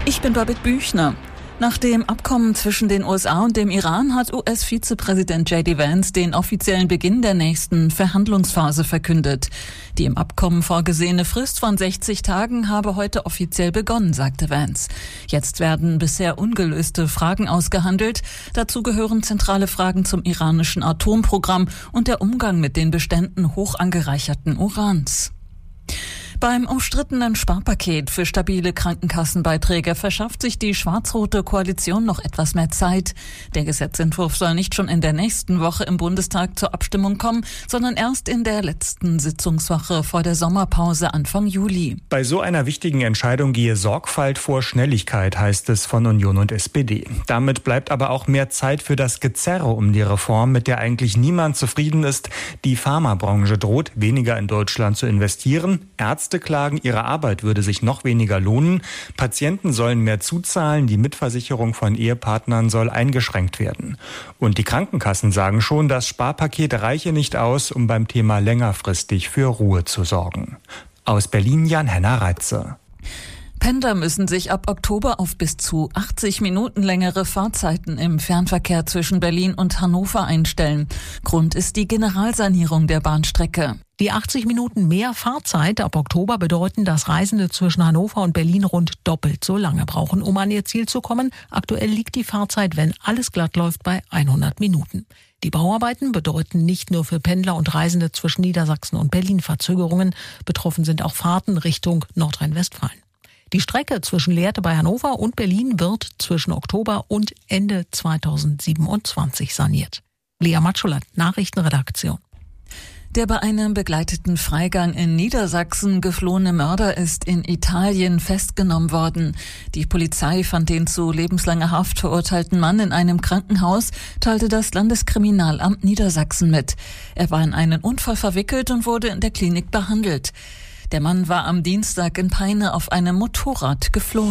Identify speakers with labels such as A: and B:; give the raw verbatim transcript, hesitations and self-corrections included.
A: Ich bin Babette Büchner. Nach dem Abkommen zwischen den U S A und dem Iran hat U S-Vizepräsident J D Vance den offiziellen Beginn der nächsten Verhandlungsphase verkündet. Die im Abkommen vorgesehene Frist von sechzig Tagen habe heute offiziell begonnen, sagte Vance. Jetzt werden bisher ungelöste Fragen ausgehandelt. Dazu gehören zentrale Fragen zum iranischen Atomprogramm und der Umgang mit den Beständen hoch angereicherten Urans. Beim umstrittenen Sparpaket für stabile Krankenkassenbeiträge verschafft sich die schwarz-rote Koalition noch etwas mehr Zeit. Der Gesetzentwurf soll nicht schon in der nächsten Woche im Bundestag zur Abstimmung kommen, sondern erst in der letzten Sitzungswoche vor der Sommerpause Anfang Juli.
B: Bei so einer wichtigen Entscheidung gehe Sorgfalt vor Schnelligkeit, heißt es von Union und S P D. Damit bleibt aber auch mehr Zeit für das Gezerre um die Reform, mit der eigentlich niemand zufrieden ist. Die Pharmabranche droht, weniger in Deutschland zu investieren. Ärzte klagen, ihre Arbeit würde sich noch weniger lohnen. Patienten sollen mehr zuzahlen, die Mitversicherung von Ehepartnern soll eingeschränkt werden. Und die Krankenkassen sagen schon, das Sparpaket reiche nicht aus, um beim Thema längerfristig für Ruhe zu sorgen. Aus Berlin Jan-Henner Reitze.
A: Pendler müssen sich ab Oktober auf bis zu achtzig Minuten längere Fahrzeiten im Fernverkehr zwischen Berlin und Hannover einstellen. Grund ist die Generalsanierung der Bahnstrecke.
C: Die achtzig Minuten mehr Fahrzeit ab Oktober bedeuten, dass Reisende zwischen Hannover und Berlin rund doppelt so lange brauchen, um an ihr Ziel zu kommen. Aktuell liegt die Fahrzeit, wenn alles glatt läuft, bei hundert Minuten. Die Bauarbeiten bedeuten nicht nur für Pendler und Reisende zwischen Niedersachsen und Berlin Verzögerungen. Betroffen sind auch Fahrten Richtung Nordrhein-Westfalen. Die Strecke zwischen Lehrte bei Hannover und Berlin wird zwischen Oktober und Ende zweitausendsiebenundzwanzig saniert. Lea Matschulat, Nachrichtenredaktion.
A: Der bei einem begleiteten Freigang in Niedersachsen geflohene Mörder ist in Italien festgenommen worden. Die Polizei fand den zu lebenslanger Haft verurteilten Mann in einem Krankenhaus, teilte das Landeskriminalamt Niedersachsen mit. Er war in einen Unfall verwickelt und wurde in der Klinik behandelt. Der Mann war am Dienstag in Peine auf einem Motorrad geflohen.